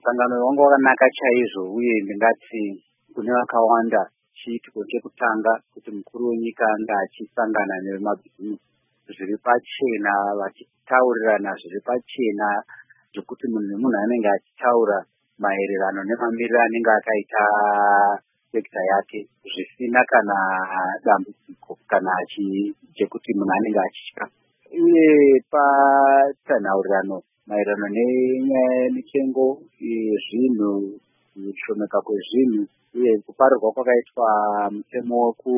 musangano wanga wakanaka chaizvo, uye ndingati kune vakawanda chiitiko chekutanga kuti mukuru wenyika anga achisangana nevemabhizimusi zviri pachena, vachitaurirana zviri pachena, zvekuti munhu nemunhu anenge achitaura maererano nemamiriro anenge akaita sekta yake zvisina kana dambudziko kana chekuti munhu anenge achitya. Uye patsanaurirano maererano nenyaya yemitengo yezvinhu, kushomeka kwezvinhu, uye kuparirwa kwakaitwa mutemo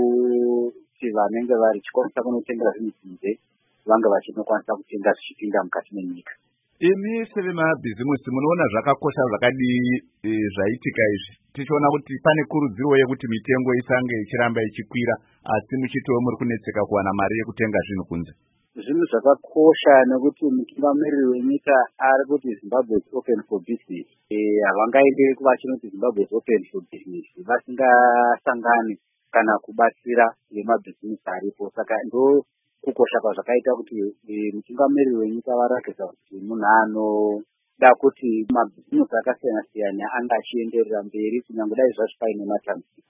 wekuti vanenge vachikwanisa kunotenga zvinhu kunze vange vachinokwanisa kutenga zvichipinda mukati menyika. Imi sevemabhizimusi munoona zvakakosha zvakadii zvaitika izvi, tichiona kuti pane kurudziro yekuti mitengo isange ichiramba ichikwira asi muchitowo muri kunetseka kuwana mari yekutenga zvinhu kunze? Zvinhu zvakakosha nekuti mutungamiriri wenyika ari kuti Zimbabwe is open for business. Havangaenderi kuvachinoti Zimbabwe is open for business vasingasangani kana kubatsira vemabhizimusi aripo. Saka ndo kukosha kwazvakaita kuti mutungamiriri wenyika varakidza kuti munhu anoda kuti mabhizimusi akasiyana-siyana anga achienderera mberi kunyange dai zvazvo paine matambudziko.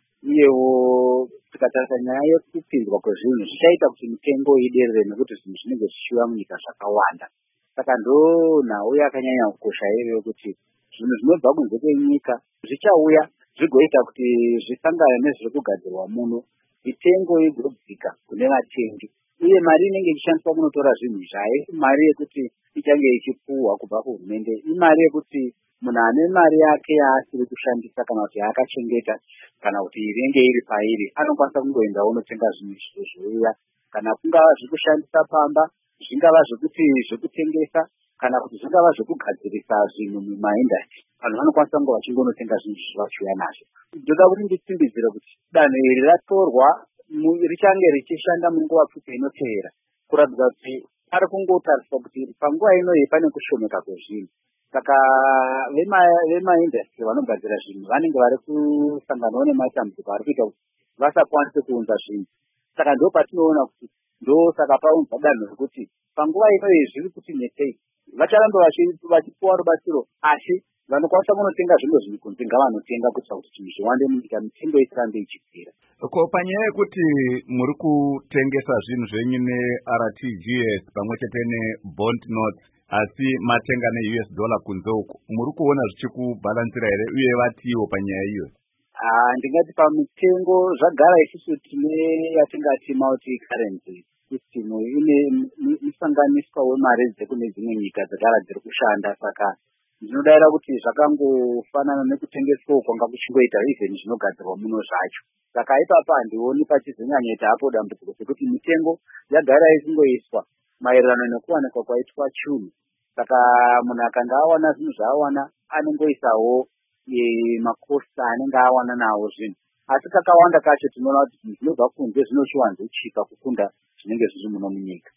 Uyewo tikatarisa nyaya yekupinzwa kwezvinhu zvichaita kuti mitengo iderere nekuti zvinhu zvinenge zvichiuya munyika zvakawanda. Saka ndo nhau yakanyanya kukosha iyoyo kuti zvinhu zvinobva kunze kwenyika zvichauya zvigoita kuti zvisangane nezviri kugadzirwa muno, mitengo igodzika kune vatengi, uye mari inenge ichishandiswa kunotora zvinhu haisi mari yekuti ichange ichipuhwa kubva kuhurumende, imari yekuti munhu ane mari yake yaasiri kushandisa kana kuti yaakachengeta kana kuti inenge iri pairi anokwanisa kungoenda unotenga zvinhu izvo zviuya, kana kungava zvekushandisa pamba, zvingava zvekuti zvekutengesa kana kuti zvingava zvekugadzirisa zvinhu mumaindastri, vanhu vanokwanisa kunge vachingonotenga zvinhu izvo vachiuya nazvo. Ndoda kuti nditsimbidzire kuti danho iri ratorwa richange richishanda munguva pfupi inotevera, kuratidza kuti ari kungotariswa kuti panguva inoyi pane kushomeka kwezvinhu. Saka vemaindastri vanogadzira zvinhu vanenge vari kusanganawo nematambudziko ari kuita kuti vasakwanise kuunza zvinhu. Saka ndo patinoona kuti ndosaka paunzwa danho rekuti panguva inoyi zviri kuti netsei, vacharamba vachipuwa rubatsiro, asi vanokwanisa kunotenga zvimwe zvinhu kunze ngavanotenga kuitira kuti zvinhu zviwande munyika, mitengo isirambe ichikwira. Ko panyaya yekuti muri kutengesa zvinhu zvenyu neRTGS pamwe chete nebond notes asi matenga neUS dollar kunze uko, muri kuona zvichikubhalansira here uye vatiwo panyaya iyo? Ndingati pamitengo zvagara isusu tine yatingati multi currency system, ine musanganiswa wemari dzekune dzimwe nyika dzagara dziri kushanda. Saka ndinodaira kuti zvakangofanana nekutengeswa kwanga kuchingoita even zvinogadzirwa muno zvacho. Saka ipapa handioni pachizonyanyaita hapo dambudziko sekuti mitengo yagara ichingoiswa maererano nekuwanikwa kwaitwa chunhu. Saka munhu akanga awana zvinhu zvaawana anongoisawo makosta anenge awana nawo zvinhu, asi kakawanda kacho tinoona kuti zvinhu zvinobva kunze zvinochiwanzochipa kukunda zvinenge zviri muno munyika.